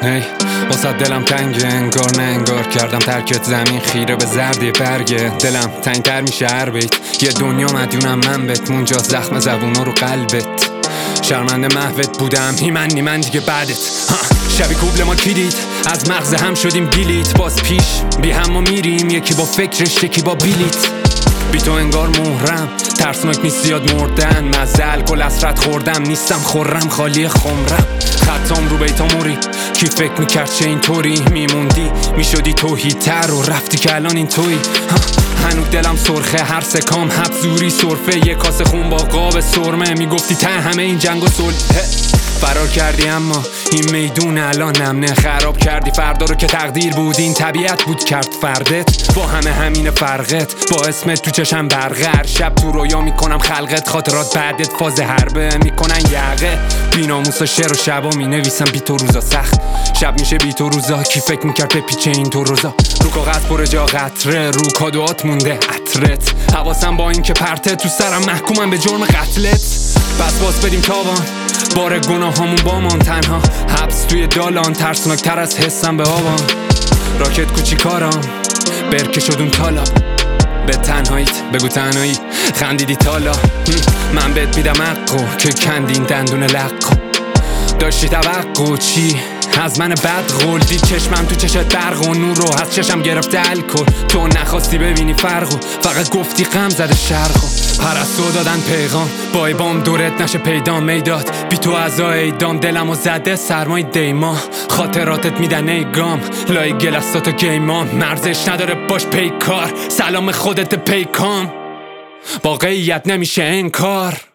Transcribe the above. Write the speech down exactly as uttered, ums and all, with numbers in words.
هی واسه دلم تنگه، انگار نه انگار کردم ترکت زمین خیره به زردی برگه. دلم تنگتر میشه هر بیت، یه دنیا مدیونم من بهت، اونجا زخم زبونا رو قلبت. شرمنده محوت بودم نیمن نیمن دیگه بعدت. شبی کوبل ما کیدید، از مغز هم شدیم دیلیت. باز پیش بی هم ما میریم، یکی با فکرش یکی با بیلیت. بی تو انگار مهرم، ترسناک نیست زیاد مردن. مزه الکل حسرت خوردم، نیستم خورم خالی خمرم. خطام رو بیتا موری، کی فکر میکرد چه اینطوری میموندی، میشدی توهیتر و رفتی که الان این توی. هنوز دلم سرخه، هر سکام حبزوری سرفه. یه کاسه خون با قاب سرمه، میگفتی ته همه این جنگ و صلح. فرار کردی اما این میدون الان نمنه. خراب کردی فردا رو که تقدیر بود، این طبیعت بود کرد فردت. با همه همین فرقت، با اسمت تو چشم برقه. هر شب تو رویا میکنم خلقت، خاطرات بعدت فاز حربه میکنن یقه. بی ناموسا شعر و شبا مینویسم بی تو روزا سخت. شب میشه بی تو روزا، کی فکر میکرد به پیچه این تو روزا. رو کاغذ پر جا قطره، رو کادوات مونده عطرت. حواسم با این که پرته تو سرم، محکومم به جرم قتلت. پس باز بدیم تابان، بار گناهامون با من تنها. حبس توی دالان، ترسناکتر از حسم به آبان. راکت کوچیکارم برکه شدون تالا. به تنهاییت بگو تنهایی خندیدی تالا. من بهت میدم حقو که کندین دندون لقو. داشتی توقع چی از من بد غلدی؟ چشمم تو چشت برق و نور رو از چشم گرفته الکل. تو نخواستی ببینی فرقو، فقط گفتی غم زده شرقو. پرستو دادن پیغام با بام دورت نشه پیدا میداد. بی تو عزا ایدام دلم و زده سرمای دیما. خاطراتت میدن ای گام لای گلستات و گیمام. مرزش نداره باش پیکار، سلام خودت پیکام. واقعیت نمیشه انکار.